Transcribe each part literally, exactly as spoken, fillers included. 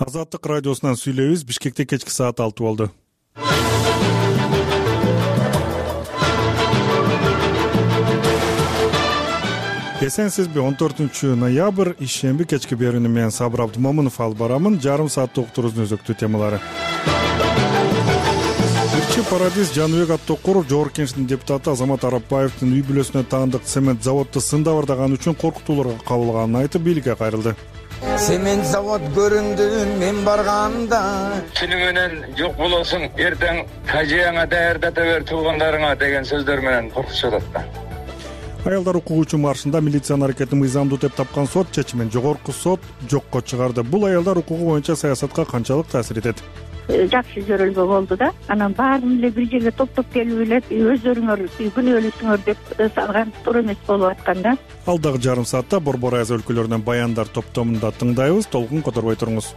Азаттык радиосунан сүйлөйбүз. Бишкекте кечки саат алты болду. Эсенсизби, он төртүнчү ноябрь ишемби кечки берүүнү менен Сабыр Абдымомунов алып барамын. Жарым сааттык уктуруубуздун өзөктүү темалары. Бирчи парадис Жаныбек Аттокуров Жогорку Кеңештин депутаты Азамат Арапбаевдин үй бүлөсүнө таандык цемент заводду сында бардаганы үчүн коркутууларга кабылганын айтып, бийликке кайрылды. Цемент завод көрүндү мен барганда. Сени менен жок болосуң, эртең кажияңа даярдата бер туугандарыңа деген сөздөр менен коркутуп атат. Аялдар укугу үчүн маршында милициянын аракетин мыйзамдуу деп тапкан сот чечимин жогорку сот жокко чыгарды. Бул аялдар укугу боюнча саясатка канчалык таасир этет? Жакшы жөрөлгө болду да. Анан баарын эле бир жерге топтоп келип эле өздөрүңөр күнөөлүүсүңөр деп салган туура эмес болуп аткан да. Алдагы жарым саатта Борбор Азия өлкөлөрүнөн баяндар топтомунда тыңдайбыз. Толкун которбой туруңуз.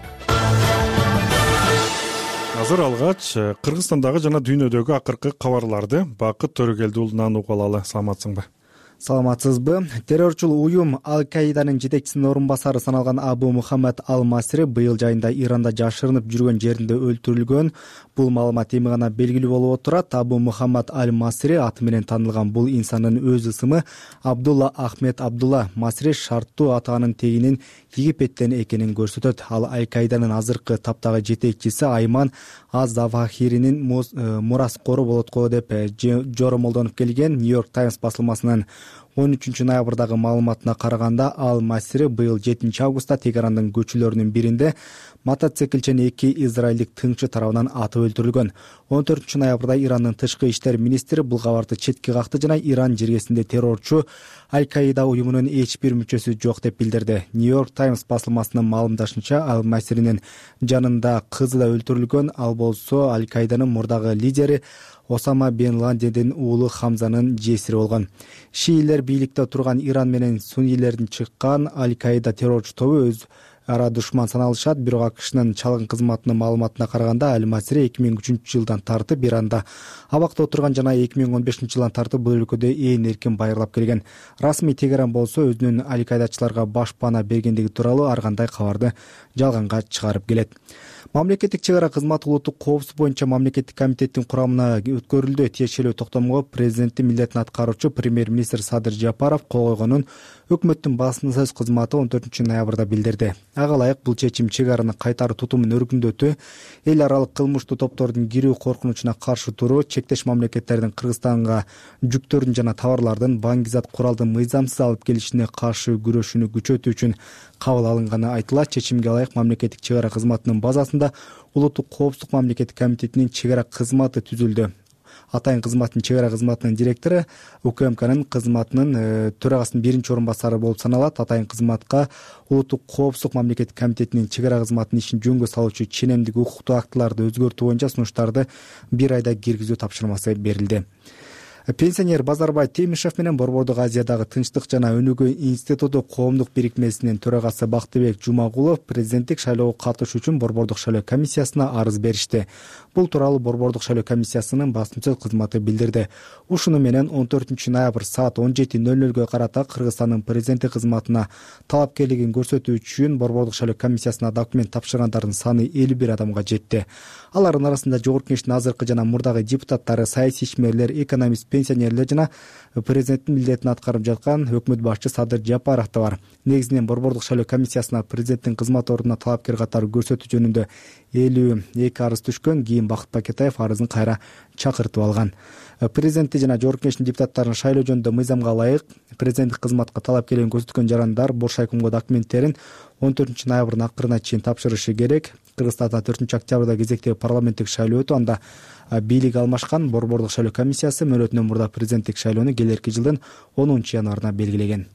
Азыр алгач Кыргызстандагы жана дүйнөдөгү акыркы кабарларды Бакыт Төрөгелди уулунан угуп алалы. Саламатсыңбы? Саламатсызбы? Террорчул уюм Аль-Каиданын жетекчисинин орун басары саналган Абу Мухаммад Ал-Масри быйыл жайында Иранда жашырынып жүргөн жеринде өлтүрүлгөн. Бул маалымат эми гана белгилүү болуп отурат. Абу Мухаммад Аль-Масри аты менен таанылган бул инсандын өз ысымы Абдулла Ахмед Абдулла. Масри шарттуу атаанын тегинин Египеттен экенин көрсөтөт. Ал Аль-Каиданын азыркы таптагы жетекчиси Айман аз-Завахиринин мураскору болот го деп жоромолдонуп келген. Нью-Йорк Таймс басылмасынын он үчүнчү ноябрдагы маалыматына караганда Ал-Масри быйыл жетинчи августта Тегарандын көчөлөрүнүн биринде мотоциклчен эки израилдик тыңчы тарабынан атып өлтүрүлгөн. он төртүнчү ноябрда Ирандын тышкы иштер министри бул кабарды четке какты жана Иран жергесинде террорчу Аль-Каида уюмунун эч бир мүчөсү жок деп билдирди. Нью-Йорк Таймс басылмасынын маалымдашынча Ал-Масринин жанында кызы да өлтүрүлгөн. Ал болсо Аль-Каиданын мурдагы лидери Осама бен Ладендин уулу Хамзанын жесири болгон. Шиилер бийликте турган Иран менен суннилердин чыккан Аль-Каида террорчу тобу өз ара душман саналышат. Бирок АКШнын чалгын кызматынын маалыматына караганда Аль-Масри эки миң үчүнчү жылдан тартып Иранда абакта отурган жана эки миң он бешинчи жылдан тартып бул өлкөдө ээн эркин байырлап келген. Расмий Тегеран болсо өзүнүн Аль-Каидачыларга башпана бергендиги тууралуу ар кандай кабарды жалганга чыгарып келет. Мамлекеттик чек ара кызматы улуттук коопсуздук боюнча мамлекеттик комитеттин курамына өткөрүлдү. Тиешелүү токтомго президенттин милдетин аткаруучу премьер-министр Садыр Жапаров кол койгонун өкмөттүн басма сөз кызматы он төртүнчү ноябрда билдирди. Ага ылайык бул чечим чек араны кайтаруу тутумун өркүндөтүү, эл аралык кылмыштуу топтордун кирүү коркунучуна каршы туруу, чектеш мамлекеттердин Кыргызстанга жүктөрдүн жана товарлардын баңгизат куралдын мыйзамсыз алып келишине каршы күрөшүүнү күчөтүү үчүн кабыл алынганы айтылат. Чечимге ылайык мамлекеттик чек ара кызматынын базасында улуттук коопсуздук мамлекеттик комитетинин чек ара кызматы түзүлдү. Атайын кызматтын чек ара кызматынын директору УКМКнын кызматынын төрагасынын биринчи орун басары болуп саналат. Атайын кызматка улуттук коопсуздук мамлекеттик комитетинин чек ара кызматынын ишин жөнгө салуучу ченемдик укуктуу актыларды өзгөртүү боюнча сунуштарды бир айда киргизүү тапшырмасы берилди. Пенсионер Базарбай Темишев менен Борбордук Азиядагы тынчтык жана өнүгүү институту коомдук бирикмесинин төрагасы Бактыбек Жумагулов президенттик шайлоого катышуу үчүн Борбордук шайлоо комиссиясына арыз беришти. Бул тууралуу Борбордук шайлоо комиссиясынын басма сөз кызматы билдирди. Ушуну менен он төртүнчү ноябрь саат он жети нөл нөлгө карата Кыргызстандын президенти кызматына талапкерлигин көрсөтүү үчүн Борбордук шайлоо комиссиясына документ тапшыргандардын саны элүү бир адамга жетти. Алардын арасында Жогорку Кеңештин азыркы жана мурдагы депутаттары, саясий ишмерлер, экономист, пенсионерлер жана президенттин милдетин аткарып жаткан өкмөт башчы Садыр Жапаров да бар. Негизинен Борбордук шайлоо комиссиясына президенттин кызмат ордуна талапкер катары көрсөтүү жөнүндө элүү эки арыз түшкөн. Кийин Бакыт Пакетаев арызын кайра чакыртып алган. Президенти жана Жогорку Кеңештин депутаттарын шайлоо жөнүндө мыйзамга ылайык президенттик кызматка талапкерлигин көрсөткөн жарандар Боршайкомго документтерин он төртүнчү ноябрдын акырына чейин тапшырышы керек. Кыргызстанда төртүнчү октябрда кезектеги парламенттик шайлоо өтүп, анда бийлик алмашкан Борбордук шайлоо комиссиясы мөөнөтүнөн мурда президенттик шайлоону келерки жылдын онунчу январына белгилеген.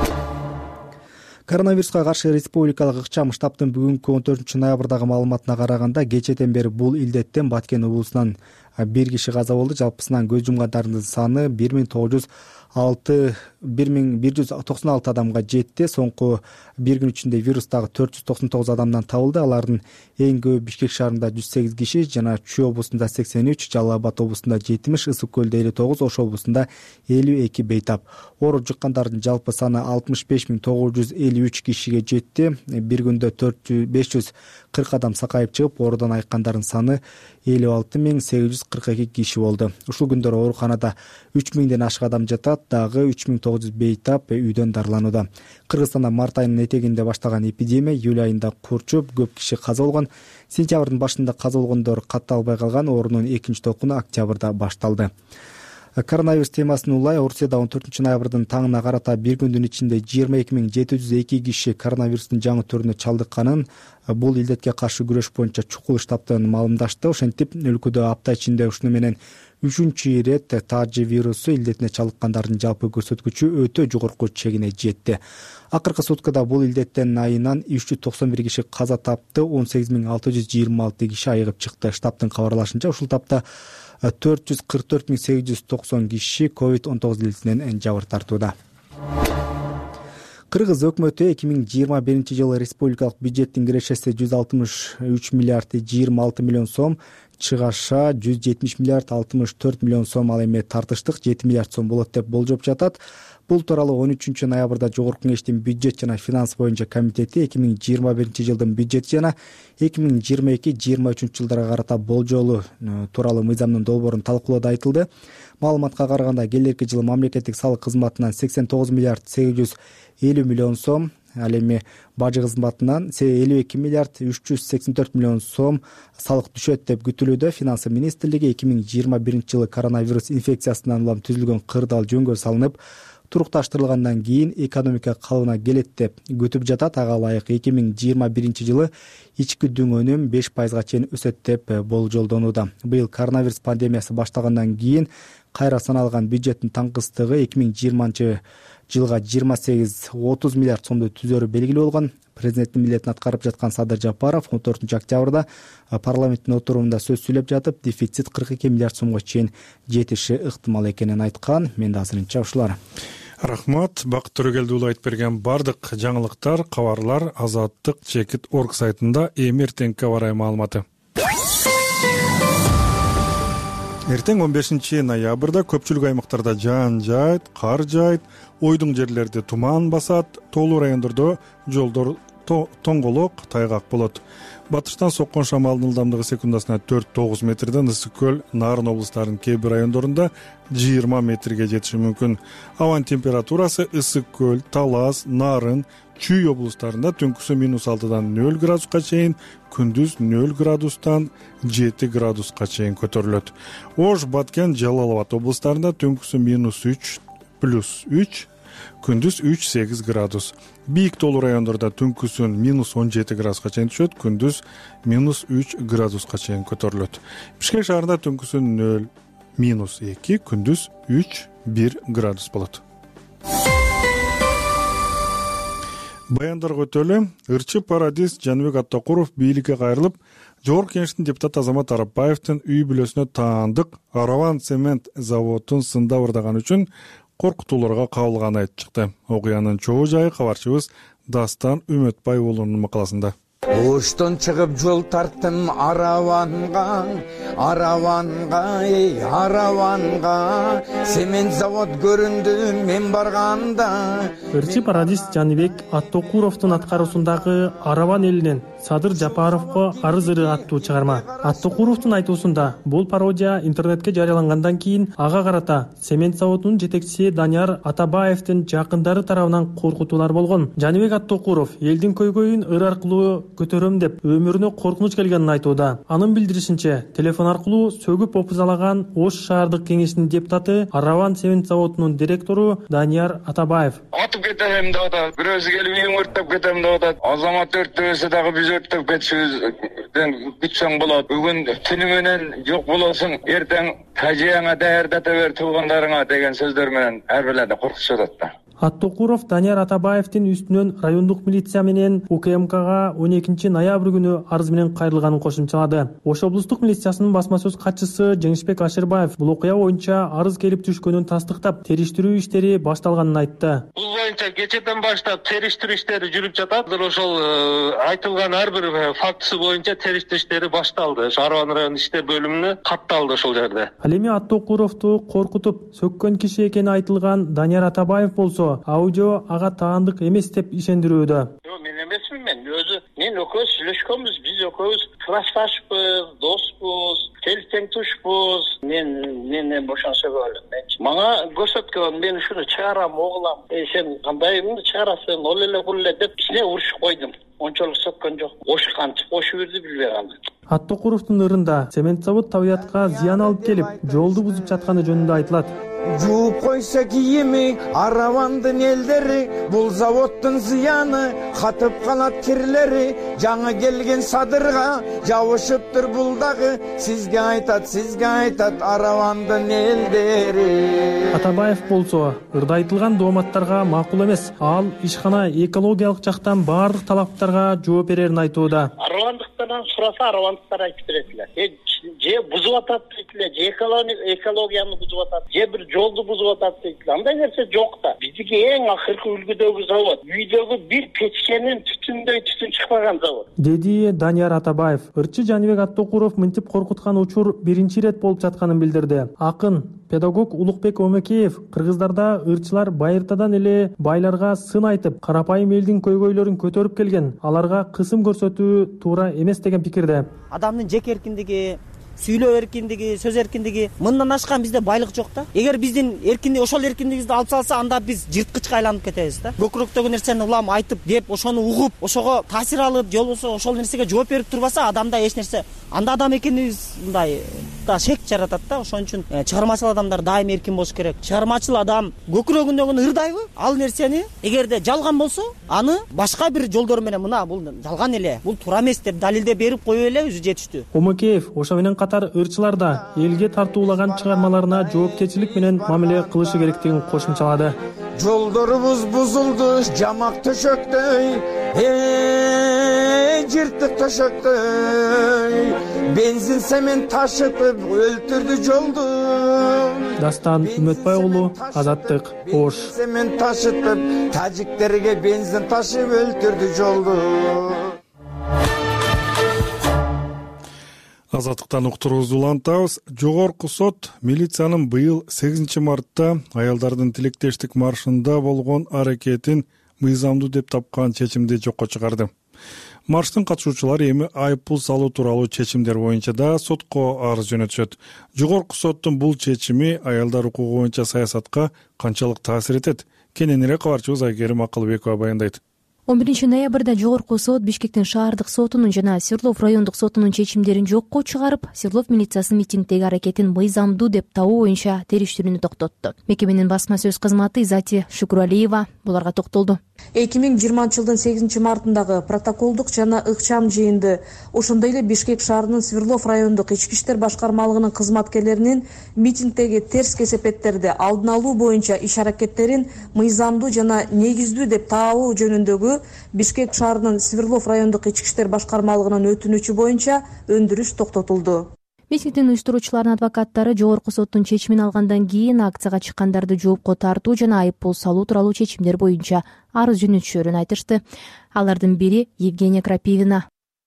Коронавируска каршы республикалык ыкчам штабтын бүгүнкү он төртүнчү ноябрдагы маалыматына караганда кечээден бери бул илдеттен Баткен облусунан бир киши каза болду. Жалпысынан көз жумгандардын саны бир миң тогуз жүз алты бир миң бир жүз токсон алты адамга жетти. Соңку бир күн ичинде вирустагы төрт жүз токсон тогуз адамдан табылды. Алардын эң көбү Бишкек шаарында жүз сегиз киши, жана Чүй облусунда сексен үч, Жалал Абад облусунда жетимиш, Ысык көлдө элүү тогуз, Ош облусунда элүү эки бейтап. Оору жуккандардын жалпы саны алтымыш беш миң тогуз жүз элүү үч кишиге жетти. Бир күндө беш жүз кырк адам сакайып чыгып, оорудан айыккандардын саны элүү алты миң сегиз жүз кырк эки киши болду. Ушул күндөр ооруканада үч миңден ашык адам жатат, дагы үч миң тогуз жүз бейтап үйдөн дарыланууда. Кыргызстанда март айынын этегинде баштаган эпидемия июль айында курчуп, көп киши каза болгон. Сентябрдын башында каза болгондор катталбай калган. Оорунун экинчи токуну октябрда башталды. Коронавирус темасын улай Орусияда он төртүнчү ноябрдын таңына карата бир күндүн ичинде жыйырма эки миң жети жүз эки киши коронавирустун жаңы түрүнө чалдыкканын, бул илдетке каршы күрөш боюнча чукул штабтан маалымдашты. Ошентип, өлкөдө апта ичинде ушуну менен үчүнчү ирет тажи вирусу илдетине чалдыккандардын жалпы көрсөткүчү өтө жогорку чегине жетти. Акыркы суткада бул илдеттен айынан үч жүз токсон бир киши каза тапты, он сегиз миң алты жүз жыйырма алты киши айыгып чыкты. Штабтын кабарлашынча, ушул тапта төрт жүз кырк төрт миң сегиз жүз токсон киши ковид он тогуз илдетинен жабыр тартууда. Кыргыз өкмөтү эки миң жыйырма биринчи жылы республикалык бюджеттин кирешеси жүз алтымыш үч миллиард жыйырма алты миллион сом, чыгаша жүз жетимиш миллиард алтымыш төрт миллион сом, ал эми тартыштык жети миллиард сом болот деп болжоп жатат. Бул тууралуу он үчүнчү ноябрда Жогорку Кеңештин бюджет жана финанс боюнча комитети эки миң жыйырма биринчи жылдын бюджети жана эки миң жыйырма эки жыйырма үчүнчү жылдарга карата болжолу тууралуу мыйзамдын долбоорун талкуулоодо айтылды. Маалыматка караганда, келерки жылы мамлекеттик салык кызматынан сексен тогуз миллиард сегиз жүз элүү миллион сом, ал эми бажы кызматынан элүү эки миллиард үч жүз сексен төрт миллион сом салык түшөт деп күтүлүүдө. Финанс министрлиги эки миң жыйырма биринчи жылы коронавирус инфекциясынан улам түзүлгөн кырдаал жөнгө салынып, турукташтырылгандан кийин экономика калыбына келет деп күтүп жатат. Ага ылайык эки миң жыйырма биринчи жылы ички дүң өнүм беш пайызга чейин өсөт деп болжолдонууда. Быйыл коронавирус пандемиясы баштагандан кийин кайра саналган бюджеттин таңкыстыгы эки миң жыйырманчы жылга жыйырма сегиз отуз миллиард сомду түзөрү белгилүү болгон. Президенттин милдетин аткарып жаткан Садыр Жапаров он төртүнчү октябрда парламенттин отурумунда сөз сүйлөп жатып, дефицит кырк эки миллиард сомго чейин жетиши ыктымал экенин айткан. Мен да азырынча ушулар. Рахмат. Бакыт Төрөгелдиұлы айтып берген бардык жаңылыктар, кабарлар Азаттык чекит орг сайтында. Эми эртеңки аба ырайы маалыматы. Эртең он бешинчи ноябрда көпчүлүк аймактарда жаан жаайт, кар жаайт, ойдуң жерлерде туман басат, тоолуу райондордо жолдор тоңголок, тайгак болот. Батыштан соккон шамалдын ылдамдыгы секундасына төрт тогуз метрден Ысык көл, Нарын облустарынын кээ бир райондорунда жыйырма метрге жетиши мүмкүн. Абанын температурасы Ысык көл, Талас, Нарын, Чүй облустарында түнкүсү минус алтыдан нөл градуска чейин, күндүз нөл градустан жети градуска чейин көтөрүлөт. Ош, Баткен, Жалал Абад облустарында түнкүсү минус үч плюс үч, күндүз үч сегиз градус. Бийик тоолуу райондордо түнкүсүн минус он жети градуска чейин түшөт, күндүз минус үч градуска чейин көтөрүлөт. Бишкек шаарында түнкүсү нөл минус эки, күндүз үч бир градус болот. Баяндарга өтөлү. Ырчы Парадис Жаныбек Аттокуров бийликке кайрылып, Жогорку Кеңештин депутаты Азамат Арапбаевдин үй бүлөсүнө таандык Араван цемент заводун сында ырдаган үчүн коркутууларга кабылганын айтып чыкты. Окуянын чогуу жайы кабарчыбыз Дастан Үмөтбай уулунун макаласында. Оштон чыгып жол тарттым Араванга, Араванга, эй Араванга, цемент завод көрүндү мен барганда. Ырчы Парадис Жаныбек Аттокуровдун аткаруусундагы Араван элинен Садыр Жапаровго арыз ыры аттуу чыгарма. Аттокуровдун айтуусунда бул пародия интернетке жарыялангандан кийин ага карата цемент заводунун жетекчиси Данияр Атабаевдин жакындары тарабынан коркутуулар болгон. Жаныбек Аттокуров элдин көйгөйүн ыр аркылуу көтөрөм деп өмүрүнө коркунуч келгенин айтууда. Анын билдиришинче, телефон аркылуу сөгүп опузалаган Ош шаардык кеңешинин депутаты, Араван цемент заводунун директору Данияр Атабаев. Атып кетем деп атат, бирөөсү келип үйүң өрттөп кетем деп атат. Азамат өрттөбөсө дагы биз өрттөп кетишибизден күтсөң болот. Бүгүн түнү менен жок болосуң, эртең тажияңа даярдата бер туугандарыңа деген сөздөр менен ар бирде коркутуп атат да. Аттокуров Данияр Атабаевдин үстүнөн райондук милиция менен У К М Кга он экинчи ноябрь күнү арыз менен кайрылганын кошумчалады. Ош облустук милициясынын басма сөз катчысы Жеңишбек Ашырбаев бул окуя боюнча арыз келип түшкөнүн тастыктап, териштирүү иштери башталганын айтты. Бул боюнча кечеден баштап териштирүү иштери жүрүп жатат. Ошол айтылган ар бир фактысы боюнча териштирүү иштери башталды. Арабан район иштер бөлүмүнө катталды ошол жерде. Ал эми Аттокуровду коркутуп, сөккөн киши экени айтылган Данияр Атабаев болсо, аудио ага таандык эмес деп ишендирүүдө. Жок, мен эмесмин, мен өзү мен экөөбүз сүйлөшкөнбүз, биз экөөбүз кылашташпыз, доспуз, тең тушпуз. Мен менден бошонсо болот. Мага көрсөткөн, мен ушуну чыгарам, оглам. Э сен кандай эмне чыгарасың? Ол эле кул эле деп кичине урушуп койдум. Ончолук сөккөн жок. Ош кантип кошуп берди билбей калдым. Аттокуровдун ырында цемент завод табиятка зыян алып келип, жолду бузуп жатканы жөнүндө айтылат. Жууп койсо кийими Аравандын элдери, бул заводдун зыяны катып калат кирлери. Жаңы келген садырга жабышыптыр бул дагы, сизге айтат, сизге айтат Аравандын элдери. Атабаев болсо, ырда айтылган дооматтарга макул эмес. Ал ишкана экологиялык жактан баардык талаптарга жооп берерин айтууда. Аравандыктардан сураса, аравандыктар айтып беретилер. Же бузуп атат дейтилер, же экологияны бузуп атат, же бир жолду бузуп атат дейтилер. Андай нерсе жок да. Биздики эң акыркы үлгүдөгү завод, үйдөгү бир печкенин түтүндөй түтүн чыкпаган завод, деди Данияр Атабаев. Ырчы Жаныбек Аттокуров мынтип коркуткан учур биринчи ирет болуп жатканын билдирди. Акын, педагог Улукбек Омекеев кыргыздарда ырчылар байыртадан эле байларга сын айтып, карапайым элдин көйгөйлөрүн көтөрүп келген, аларга кысым көрсөтүү туура эмес деген пикирде. Адамдын жеке эркиндиги, сүйлөө эркиндиги, сөз эркиндиги мындан ашкан бизде байлык жок да. Эгер биздин эркиндик, ошол эркиндигибизди алып салса, анда биз жырткычка айланып кетебиз да. Көкүрөктөгү нерсени улам айтып, деп, ошону угуп, ошого таасир алып, же болбосо ошол нерсеге жооп берип турбаса, адамда эч нерсе, анда адам экенибиз мындай да шек жаратат да. Ошон үчүн чыгармачыл адамдар дайым эркин болуш керек. Чыгармачыл адам көкүрөгүндөгүнү ырдайбы? Ал нерсени эгерде жалган болсо, аны башка бир жолдор менен мына бул жалган эле, бул туура эмес деп далилдеп берип коюп эле өзү жетиштүү. Омекеев ошо менен катар ырчылар да элге тартуулаган чыгармаларына жоопкерчилик менен мамиле кылышы керектигин кошумчалады. Жолдорубуз бузулду жамак төшөктөй, э жыртык төшөктөй, бензин цемент ташытып өлтүрдү жолду. Дастан Үмөтбай уулу, Азаттык, Ош. Цемент ташытып тажиктерге бензин ташып өлтүрдү жолду. Азаттыктан уктуруубузду улантабыз. Жогорку сот милициянын быйыл сегизинчи мартта аялдардын тилектештик маршында болгон аракетин мыйзамдуу деп тапкан чечимди жокко чыгарды. Марштын катышуучулары эми айыппул салуу тууралуу чечимдер боюнча да сотко арыз жөнөтүшөт. Жогорку соттун бул чечими аялдар укугу боюнча саясатка канчалык таасир этет? Кененирээк кабарчыбыз Айгерим Акылбекова баяндайт. он биринчи ноябрда Жогорку сот Бишкектин шаардык сотунун жана Свердлов райондук сотунун чечимдерин жокко чыгарып, Свердлов милициясынын митингдеги аракетин мыйзамдуу деп табуу боюнча териштирүүнү токтотту. Мекеменин басма сөз кызматы Изати Шукуралиева буларга токтолду. эки миң жыйырманчы жылдын сегизинчи мартындагы протоколдук жана ыкчам жыйынды, ошондой эле Бишкек шаарынын Свердлов райондук ички иштер башкармалыгынын кызматкерлеринин митингдеги терс кесепеттерди алдын алуу боюнча иш-аракеттерин мыйзамдуу жана негиздүү деп табуу жөнүндөгү Бишкек шаарынын Свердлов райондук ички иштер башкармалыгынын өтүнүчү боюнча өндүрүш токтотулду. Митингдин уюштуруучуларынын адвокаттары Жогорку соттун чечимин алгандан кийин акцияга чыккандарды жоопко тартуу жана айыппул салуу тууралуу чечимдер боюнча арыз жөнөтүшөрүн айтышты. Алардын бири Евгения Крапивина.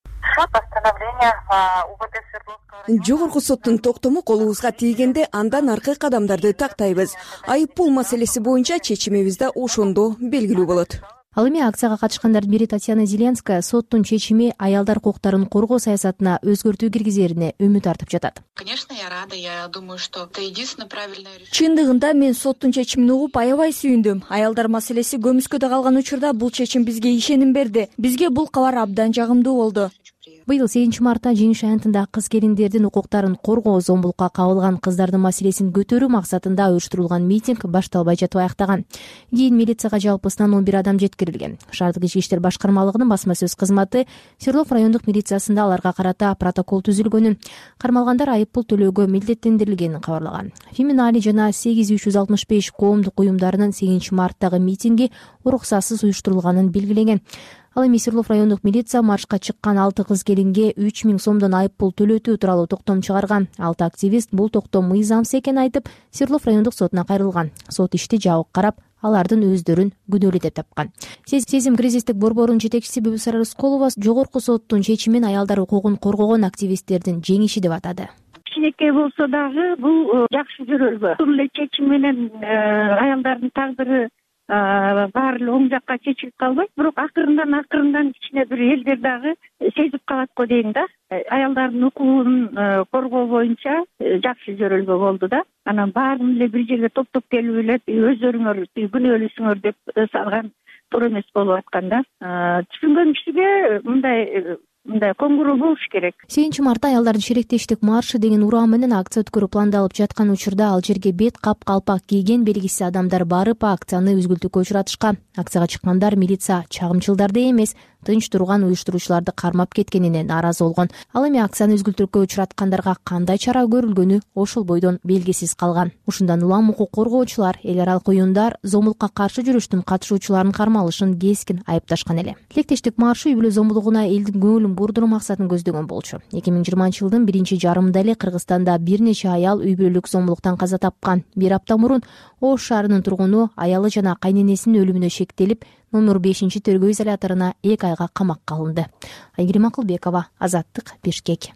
Жогорку соттун токтому колубузга тийгенде андан аркы кадамдарды тактайбыз. Айыппул маселеси боюнча чечимибиз да ошондо белгилүү болот. Ал эми акцияга катышкандардын бири Татьяна Зеленская соттун чечими аялдар укуктарын коргоо саясатына өзгөртүү киргизерине үмүт артып жатат. Конечно, я рада. Я думаю, что это единственное правильное решение. Чындыгында мен соттун чечимин угуп аябай сүйүндүм. Аялдар маселеси көмүскөдө калган учурда бул чечим бизге ишеним берди. Бизге бул кабар абдан жагымдуу болду. быйыл сегизинчи мартта жеңиш аянтында кыз келиндердин укуктарын коргоо, зомбулукка кабылган кыздардын маселесин көтөрүү максатында уюштурулган митинг башталбай жатып аяктаган. Кийин милицияга жалпысынан он бир адам жеткирилген. Шаардык ички иштер башкармалыгынын басма сөз кызматы Свердлов райондук милициясында аларга карата протокол түзүлгөнүн, кармалгандар айып пул төлөөгө милдеттендирилгенин кабарлаган. Феминали жана сегиз үч жүз алтымыш беш коомдук уюмдарынын сегизинчи марттагы митинги уруксатсыз уюштурулганын белгилеген. Ал эми Свердлов райондук милиция маршка чыккан алты кыз келинге үч миң сомдон айып пул төлөтүү тууралуу токтом чыгарган. Алты активист бул токтом мыйзамсыз экенин айтып, Свердлов райондук сотуна кайрылган. Сот ишти жабык карап, алардын өздөрүн күнөөлүү деп тапкан. Сезим кризистик борборунун жетекчиси Бүбүсара Рыскулова жогорку соттун чечимин аялдар укугун коргогон активисттердин жеңиши деп атады. Кичинекей болсо дагы бул жакшы жөрөлгө. Бул эле чечим менен аялдардын тагдыры баары эле оң жакка чечилип калбайт, бирок акырындан акырындан кичине бир элдер дагы сезип калат го дейм да. Аялдардын укугун коргоо боюнча жакшы жөрөлгө болду да. Анан баарын эле бир жерге топтоп келип эле өздөрүңөр күнөөлүүсүңөр деп салган туура эмес болуп атканда. Түшүнгөн кишиге мындай мындай коңгуроо болуш керек. сегизинчи мартта аялдардын шеректештик маршы деген ураа менен акция өткөрүү пландалып жаткан учурда ал жерге бет кап калпак кийген белгисиз адамдар барып акцияны үзгүлтүккө учуратышкан. Акцияга чыккандар милиция чагымчылдарды эмес, тынч турган уюштуруучуларды кармап кеткенине нааразы болгон. Ал эми акцияны үзгүлтүккө учураткандарга кандай чара көрүлгөнү ошол бойдон белгисиз калган. Ушундан улам укук коргоочулар, эл аралык уюмдар зомбулукка каршы жүрүштүн катышуучуларын кармалышын кескин айыпташкан эле. Тилектештик маршы үй бүлө зомбулугуна элдин көңүлүн бурдуруу максатын көздөгөн болчу. эки миң жыйырманчы жылдын биринчи жарымында эле Кыргызстанда бир нече аял үй бүлөлүк зомбулуктан каза тапкан. Бир апта мурун Ош шаарынын тургуну аялы жана кайненесинин өлүмүнө шектелип, номер бешинчи тергөө изоляторуна эки айга камакка алынды. Айгерим Акылбекова, Азаттык, Бишкек.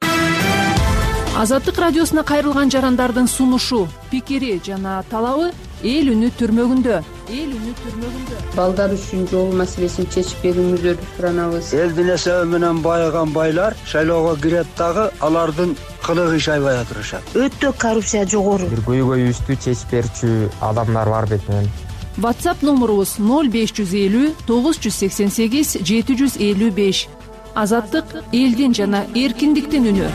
Азаттык радиосуна кайрылган жарандардын сунушу, пикири жана талабы эл үнү түрмөгүндө. Эл үнү түрмөгүндө. Балдар үчүн жол маселесин чечип берүүңүздөрдү суранабыз. Элдин эсеби менен байыган байлар шайлоого кирет дагы алардын кылыгы иш айбай атырышат. Өтө коррупция жогору. Бир көйгөйүбүздү чечип берчү адамдар бар бетинен. WhatsApp номерубуз ноль беш жүз элүү тогуз жүз сексен сегиз жети жүз элүү беш. Азаттык элдин жана эркиндиктин үнү.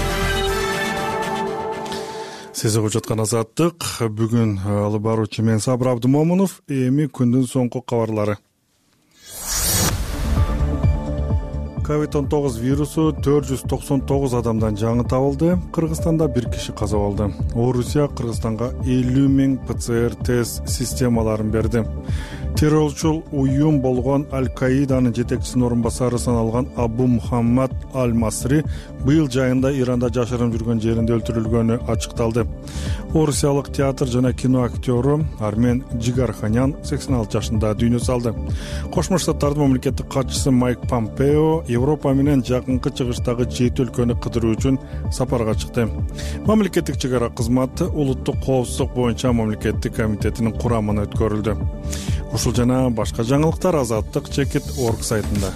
Сиз угуп жаткан Азаттык. Бүгүн алып баруучу мен Сабыр Абдымомунов. Эми күндүн соңку кабарлары. ковид он тогуз вирусу төрт жүз токсон тогуз адамдан жаңы табылды. Кыргызстанда бир киши каза болду. Орусия Кыргызстанга элүү миң ПЦР тест системаларын берди. Террорчул уюм болгон Аль-Каиданын жетекчисинин орун басары саналган Абу Мухаммад Аль-Масри быйыл жайында Иранда жашырынып жүргөн жеринде өлтүрүлгөнү ачыкталды. Орусиялык театр жана кино актёру Армен Джигарханян сексен алты жашында дүйнө салды. Кошмо Штаттардын мамлекеттик катчысы Майк Помпео Европа менен жакынкы чыгыштагы жети өлкөнү кыдыруу үчүн сапарга чыкты. Мамлекеттик чек ара кызматы улуттук коопсуздук боюнча мамлекеттик комитетинин курамына өткөрүлдү. Ушул жана башка жаңылыктар Азаттык чекит точка орг сайтында.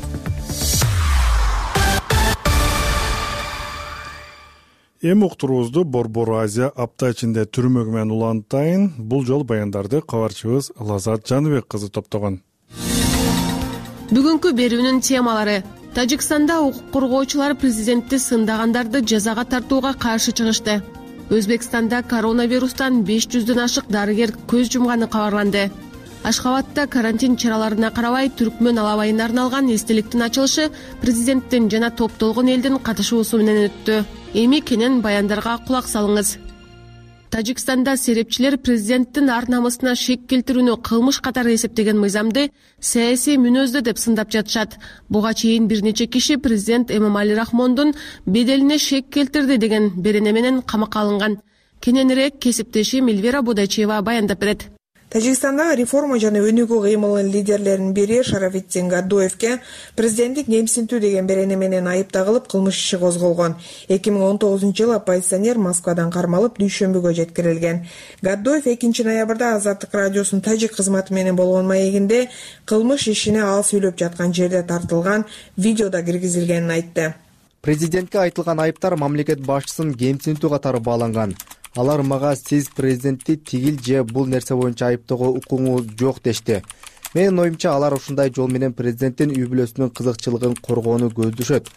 Эми уктуруубузду Борбор Азия апта ичинде түрмөгү менен улантайын. Бул жолу баяндарды кабарчыбыз Лазат Жаныбек кызы топтогон. Бүгүнкү берүүнүн темалары: Тажикстанда укук коргоочулар президентти сындагандарды жазага тартууга каршы чыгышты. Өзбекстанда коронавирустан беш жүздөн ашык дарыгер көз жумганы кабарланды. Ашхабадда карантин чараларына карабай Түркмөн алабайына арналган эстеликтин ачылышы президенттин жана топтолгон элдин катышуусу менен өттү. Эми кенен баяндарга кулак салыңыз. Тажикстанда серепчилер президенттин ар намысына шек келтирүүнү кылмыш катары эсептеген мыйзамды саясий мүнөздүү деп сындап жатышат. Буга чейин бир нече киши президент Эмомали Рахмондун беделине шек келтирди деген берене менен камакка алынган. Кененирээк кесиптешим Эльвира Будачева баяндап берет. Тажикстанда реформа жана өнүгүү кыймылынын лидерлеринин бири Шарафетдин Гадоевке президенттик кемсинтүү деген берене менен айып тагылып кылмыш иши козголгон. эки миң он тогузунчу жылы оппозиционер Москвадан кармалып дүйшөмбүгө жеткирилген. Гадоев экинчи ноябрда Азаттык радиосунун тажик кызматы менен болгон маегинде кылмыш ишине ал сүйлөп жаткан жерде тартылган видеода киргизилгенин айтты. Президентке айтылган айыптар мамлекет башчысын кемсинтүү катары бааланган. Алар мага сиз президентти тигил же бул нерсе боюнча айыптоого укугуңуз жок дешти. Менин оюмча алар ушундай жол менен президенттин үй бүлөсүнүн кызыкчылыгын коргоону көздөшөт.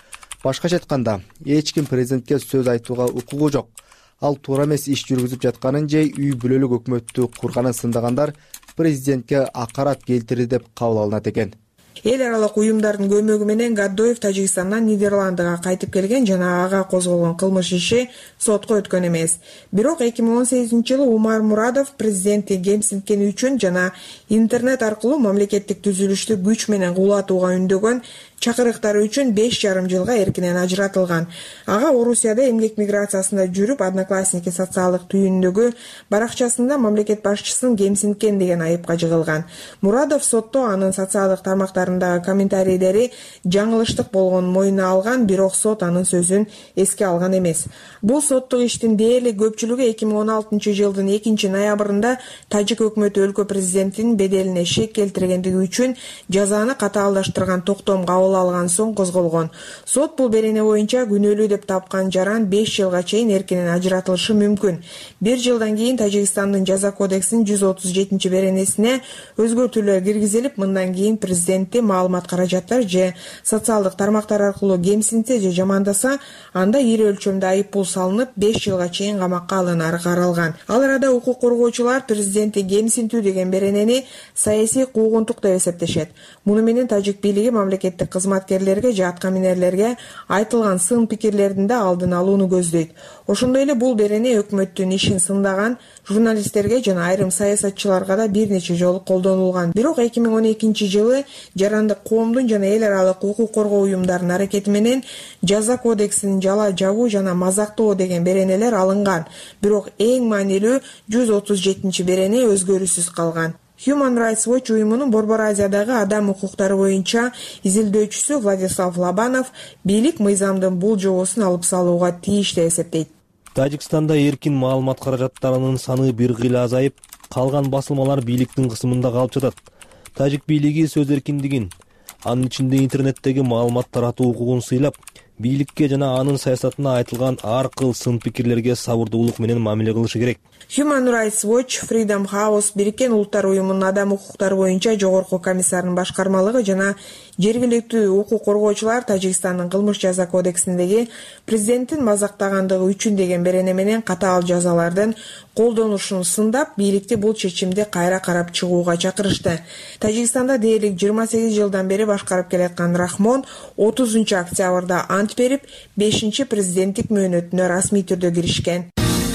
башкача айтканда эч ким президентке сөз айтууга укугу жок. Ал туура эмес иш жүргүзүп жатканын же үй бүлөлүк өкмөттү курганын сындагандар президентке акарат келтирди деп кабыл алынат экен. Эл аралык уюмдардын көмөгү менен Гадоев Тажикстандан Нидерландыга кайтып келген жана ага козголгон кылмыш иши сотко өткөн эмес. Бирок эки миң он сегизинчи жылы Умар Мурадов президентти кемсинткени үчүн жана интернет аркылуу мамлекеттик түзүлүштү күч менен кулатууга үндөгөн чакырыктары үчүн беш жарым жылга эркинен ажыратылган. Ага Орусияда эмгек миграциясында жүрүп, Одноклассники социалдык түйүндөгү баракчасында мамлекет башчысын кемсинткен деген айыпка жыгылган. Мурадов сотто анын социалдык тармактарындагы комментарийлери жаңылыштык болгонун мойнуна алган, бирок сот анын сөзүн эске алган эмес. Бул соттук иштин дээрлик көпчүлүгү эки миң он алтынчы жылдын экинчи ноябрында тажик өкмөтү өлкө президентинин беделине шек келтиргендиги үчүн жазаны катаалдаштырган токтом кабыл алган соң козголгон. Сот бул берене боюнча күнөөлүү деп тапкан жаран беш жылга чейин эркинен ажыратылышы мүмкүн. Бир жылдан кийин Тажикстандын жаза кодексинин жүз отуз жетинчи беренесине өзгөртүүлөр киргизилип, мындан кийин президентти маалымат каражаттар же социалдык тармактар аркылуу кемсинтсе же жамандаса, анда ири өлчөмдө айыппул салынып, беш жылга чейин камакка алынары каралган. Ал арада укук коргоочулар президентти кемсинтүү деген беренени саясий куугунтук деп эсептешет. Муну менен тажик бийлиги мамлекеттик кызматкерлерге же аткаминерлерге айтылган сын пикирлердин да алдын алууну көздөйт. Ошондой эле бул берене өкмөттүн ишин сындаган журналисттерге жана айрым саясатчыларга да бир нече жолу колдонулган. Бирок эки миң он экинчи жылы жарандык коомдун жана эл аралык укук коргоо уюмдарынын аракети менен жаза кодексинин жала жабуу жана мазактоо деген беренелер алынган. Бирок эң маанилүү жүз отуз жетинчи берене өзгөрүүсүз калган. Human Rights Watch уюмунун Борбор Азиядагы адам укуктары боюнча изилдөөчүсү Владислав Лобанов бийлик мыйзамдын бул жобосун алып салууга тийиш деп эсептейт. Тажикстанда эркин маалымат каражаттарынын саны бир кыйла азайып, калган басылмалар бийликтин кысымында калып жатат. Тажик бийлиги сөз эркиндигин, анын ичинде интернеттеги маалымат таратуу укугун сыйлап, бийликке жана анын саясатына айтылган ар кыл сын пикирлерге сабырдуулук менен мамиле кылышы керек. Human Rights Watch, Freedom House, Бириккен Улуттар уюмунун адам укуктары боюнча жогорку комиссарынын башкармалыгы жана жергиликтүү укук коргоочулар Тажикстандын кылмыш жаза кодексиндеги президенттин мазактагандыгы үчүн деген берене менен катаал жазалардын колдонулушун сындап, бийликти бул чечимди кайра карап чыгууга чакырышты. Тажикстанда дээрлик жыйырма сегиз жылдан бери башкарып келаткан Рахмон отузунчу октябрда ант берип, бешинчи президенттик мөөнөтүнө расмий түрдө киришкен.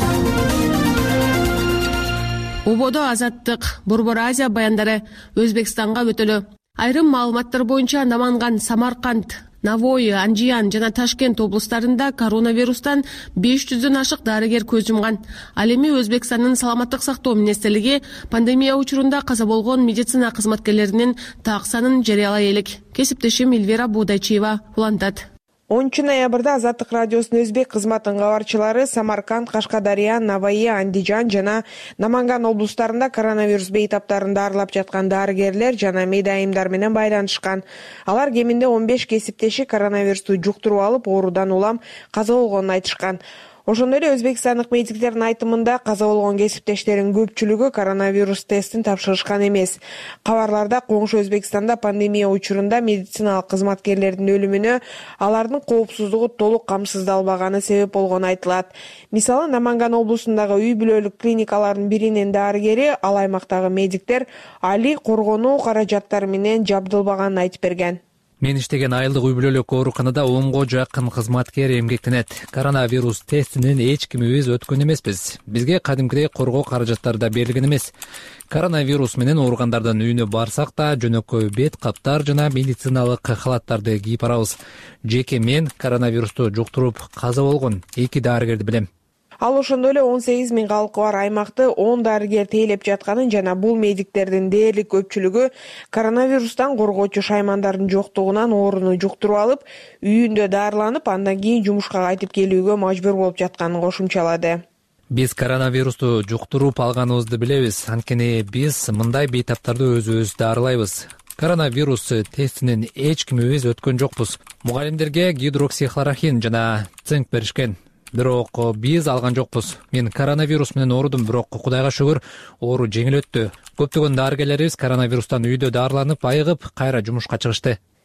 Убодо Азаттык, Борбор Азия баяндары Өзбекстанга өтөлү. Айрым маалыматтар боюнча Наманган, Самарканд, Навой, Анжиян жана Ташкент облустарында коронавирустан беш жүздөн ашык дарыгер көз жумган. Ал эми Өзбекстандын саламаттык сактоо министрлиги пандемия учурунда каза болгон медицина кызматкерлеринин так санын жарыялай элек. Кесиптешим Эльвира Будачиева улантат. онунчу ноябрда Азаттык радиосунун өзбек кызматынын кабарчылары Самарканд, Кашкадария, Наваи, Андижан жана Наманган облустарында коронавирус бейтаптарын дарылап жаткан дарыгерлер жана медайымдар менен байланышкан. Алар кеминде он беш кесиптеши коронавирусту жуктуруп алып, оорудан улам каза болгонун айтышкан. Ошондой эле өзбекстандык медиктердин айтымында каза болгон кесиптештердин көпчүлүгү коронавирус тестин тапшырышкан эмес. Кабарларда коңшу Өзбекстанда пандемия учурунда медициналык кызматкерлердин өлүмүнө алардын коопсуздугу толук камсыздалбаганы себеп болгону айтылат. Мисалы, Наманган облусундагы үй бүлөлүк клиникалардын биринин дарыгери ал аймактагы медиктер али коргонуу каражаттары менен жабдылбаганын айтып берген. Мен иштеген айылдык үй бүлөлүк ооруканада онго жакын кызматкер эмгектенет. Коронавирус тестинен эч кимибиз өткөн эмеспиз. Бизге кадимкидей коргоо каражаттары да берилген эмес. Коронавирус менен ооругандардын үйүнө барсак да жөнөкөй бет каптар жана медициналык халаттарды кийип барабыз. Жеке мен коронавирусту жуктуруп каза болгон эки дарыгерди билем. Ал ошондой эле он сегиз миң калкы бар аймакты он дарыгер тейлеп жатканын жана бул медиктердин дээрлик көпчүлүгү коронавирустан коргоочу шаймандардын жоктугунан ооруну жуктуруп алып, үйүндө дарыланып, андан кийин жумушка кайтып келүүгө мажбур болуп жатканын кошумчалады. Биз коронавирусту жуктуруп алганыбызды билебиз, анткени биз мындай бейтаптарды өзүбүз дарылайбыз. Коронавирус тестинен эч кимибиз өткөн жокпуз. Мугалимдерге гидроксихлорохин жана цинк беришкен. Бирок биз алган жокпуз. Мен коронавирус менен оорудум, бирок Кудайга шүгүр, оору жеңил өттү. Көптөгөн дарыгерлерибиз коронавирустан үйдө дарыланып, айыгып, кайра жумушка чыгышты.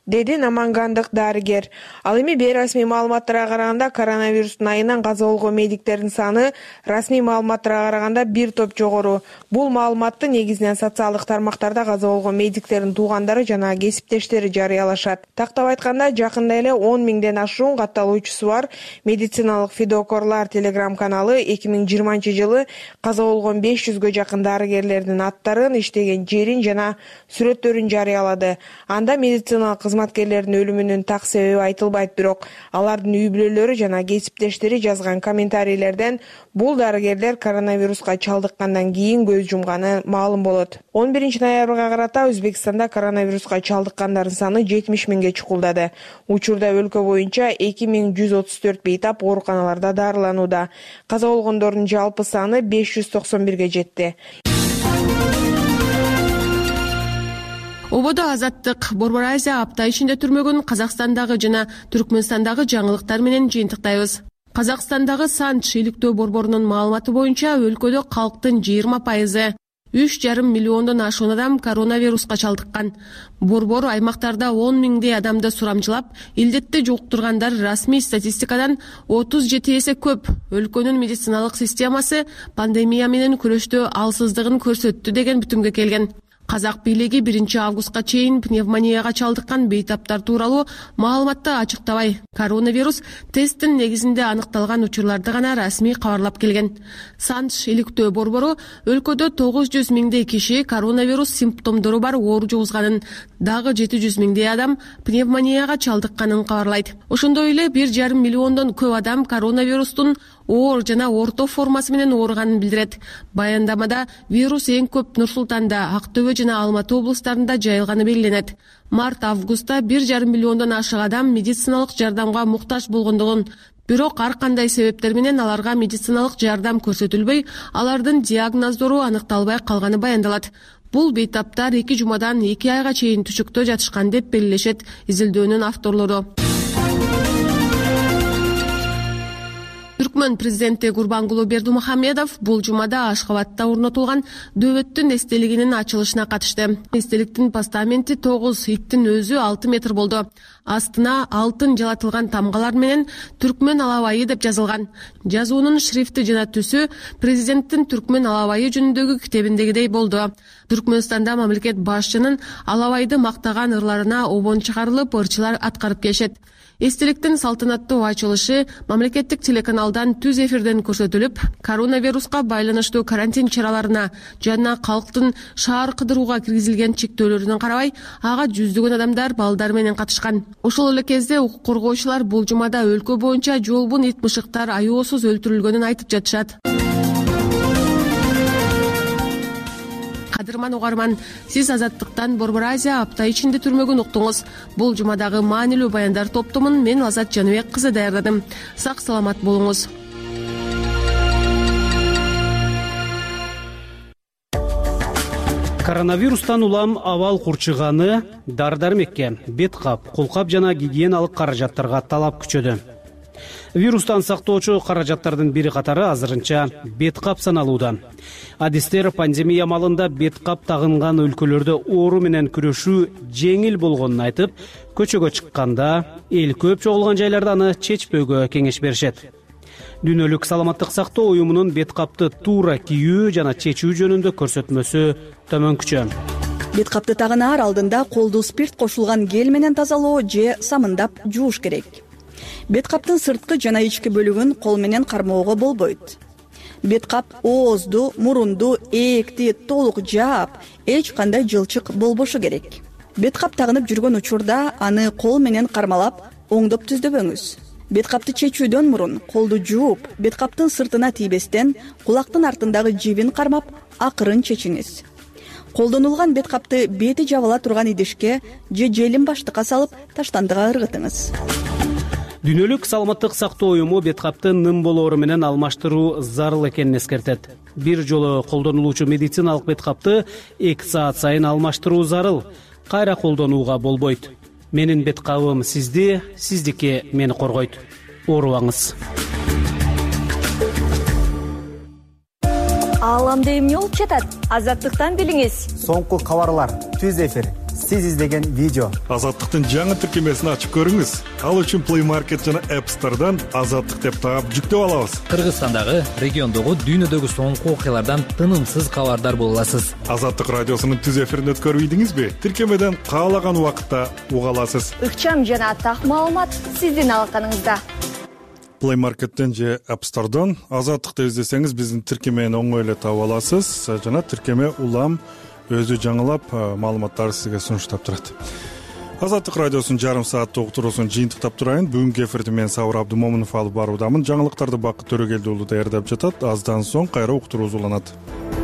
деди намангандык дарыгер. Ал эми бейрасмий маалыматтарга караганда коронавирустун айынан каза болгон медиктердин саны расмий маалыматтарга караганда бир топ жогору. Бул маалыматты негизинен социалдык тармактарда каза болгон медиктердин туугандары жана кесиптештери жарыялашат. Тактап айтканда, жакында эле он миңден ашуун катталуучусу бар медициналык фидокорлар телеграм каналы эки миң жыйырманчы жылы каза болгон беш жүзгө жакын дарыгерлердин аттарын, иштеген жерин жана сүрөттөрүн жарыялады. Анда медициналык кызматкерлердин өлүмүнүн так себеби айтылбайт, бирок алардын үй бүлөлөрү жана кесиптештери жазган комментарийлерден бул дарыгерлер коронавируска чалдыккандан кийин көз жумганы маалым болот. он биринчи ноябрга карата Өзбекстанда коронавируска чалдыккандардын саны жетимиш миңге чукулдады. Учурда өлкө боюнча эки миң жүз отуз төрт бейтап ооруканаларда дарыланууда. Каза болгондордун жалпы саны беш жүз токсон бирге жетти. Ободо Азаттык Борбор Азия апта ичинде түрмөгөн Казакстандагы жана Түркмөнстандагы жаңылыктар менен жыйынтыктайбыз. Казакстандагы Санч иликтөө борборунун маалыматы боюнча өлкөдө калктын жыйырма пайызы үч жарым миллиондон ашуун адам коронавируска чалдыккан. Борбор аймактарда он миңдей адамды сурамжылап, илдетти жуктургандар расмий статистикадан отуз жети эсе көп. Өлкөнүн медициналык системасы пандемия менен күрөштө алсыздыгын көрсөттү деген бүтүмгө келген. Казак бийлиги биринчи августка чейин пневмонияга чалдыккан бейтаптар тууралуу маалыматты ачыктабай, коронавирус тесттин негизинде аныкталган учурларды гана расмий кабарлап келген. Санч иликтөө борбору өлкөдө тогуз жүз миңдей киши коронавирус симптомдору бар оору жугузганын, дагы жети жүз миңдей адам пневмонияга чалдыкканын кабарлайт. Ошондой эле бир жарым миллиондон көп адам коронавирустун оор жана орто формасы менен ооруганын билдирет. Баяндамада вирус эң көп Нур-Султанда, Актөбө жана Алматы облустарында жайылганы белгиленет. Март-августта бир жарым миллиондон ашык адам медициналык жардамга муктаж болгондугун, бирок ар кандай себептер менен аларга медициналык жардам көрсөтүлбөй, алардын диагноздору аныкталбай калганы баяндалат. Бул бейтаптар эки жумадан эки айга чейин түшүктө жатышкан деп белгилешет изилдөөнүн авторлору. Түркмөн президенти Гурбангулы Бердимухамедов бул жумада Ашкабадта орнотулган дөбөттүн эстелигинин ачылышына катышты. Эстеликтин постаменти тогуз, иттин өзү алты метр болду. Астына алтын жалатылган тамгалар менен Түркмөн алабайы деп жазылган. Жазуунун шрифти жана түсү президенттин Түркмөн алабайы жөнүндөгү китебиндегидей болду. Түркмөнстанда мамлекет башчынын алабайды мактаган ырларына обон чыгарылып, ырчылар аткарып келишет. Эстеликтин салтанаттуу ачылышы мамлекеттик телеканалдан түз эфирден көрсөтүлүп, коронавируска байланыштуу карантин чараларына жана калктын шаар кыдырууга киргизилген чектөөлөрүнө карабай, ага жүздөгөн адамдар, балдар менен катышкан. Ошол эле кезде укук коргоочулар бул жумада өлкө боюнча жолбун ит мышыктар аеосуз өлтүрүлгөнүн айтып жатышат. Кадырман угарман, сиз Азаттыктан Борбор Азия апта ичинде түрмөгөн уктуңуз. Бул жумадагы маанилүү баяндар топтомун мен Азат Жаныбек кызы даярдадым. Сак саламат болуңуз. Коронавирустан улам абал курчуганы дары-дармекке, бет кап, колкап жана гигиеналык каражаттарга талап күчөдү. Вирустан сактоочу каражаттардын бири катары азырынча бет кап саналууда. Адистер пандемия малында бет кап тагынган өлкөлөрдө оору менен күрөшүү жеңил болгонун айтып, көчөгө чыкканда эл көп чогулган жайларда аны чечпөөгө кеңеш беришет. Дүйнөлүк саламаттык сактоо уюмунун бет капты туура кийүү жана чечүү жөнүндө көрсөтмөсү төмөнкүчө. Бет капты тагынаар алдында колду спирт кошулган гель менен тазалоо же самындап жууш керек. Бет каптын сырткы жана ички бөлүгүн кол менен кармоого болбойт. Бет кап оозду, мурунду, ээкти толук жаап, эч кандай жылчык болбошу керек. Бет кап тагынып жүргөн учурда аны кол менен кармалап, оңдоп түздөбөңүз. Бет капты чечүүдөн мурун колду жууп, бет каптын сыртына тийбестен кулактын артындагы жибин кармап, акырын чечиңиз. Колдонулган бет капты бети жабыла турган идишке же желим баштыкка салып, таштандыга ыргытыңыз. Дүйнөлүк саламаттык сактоо уюму бет капты ным болоору менен алмаштыруу зарыл экенин эскертет. Бир жолу колдонулуучу медициналык бет капты эки саат сайын алмаштыруу зарыл. Кайра колдонууга болбойт. Менин бет кабым сизди, сиздики мени коргойт. Оорубаңыз. Ааламда эмне болуп жатат? Азаттыктан билиңиз. Соңку кабарлар, түз эфир, сиз издеген видео. Азаттыктын жаңы тиркемесин ачып көрүңүз. Ал үчүн Play Market жана App Store'дан Азаттык деп таап жүктөп алабыз. Кыргызстандагы, региондогу, дүйнөдөгү соңку окуялардан тынымсыз кабардар боло аласыз. Азаттык радиосунун түз эфирин өткөрбөйдүңүзбү? Тиркемеден каалаган убакытта уга аласыз. Ыкчам жана так маалымат сиздин алаканыңызда. Play Market'ten же App Store'дан Азаттыкты издесеңиз биздин тиркемени оңой эле таап аласыз жана тиркеме улам өзү жаңылап маалыматтарды сизге сунуштап турат. Азаттык радиосунун жарым сааттык уктуруусун жыйынтыктап турайын. Бүгүнкү эфирди мен Сабыр Абдымомунов алып баруудамын. Жаңылыктарды Бакыт Төрөгелди уулу даярдап жатат. Аздан соң кайра уктуруубуз уланат.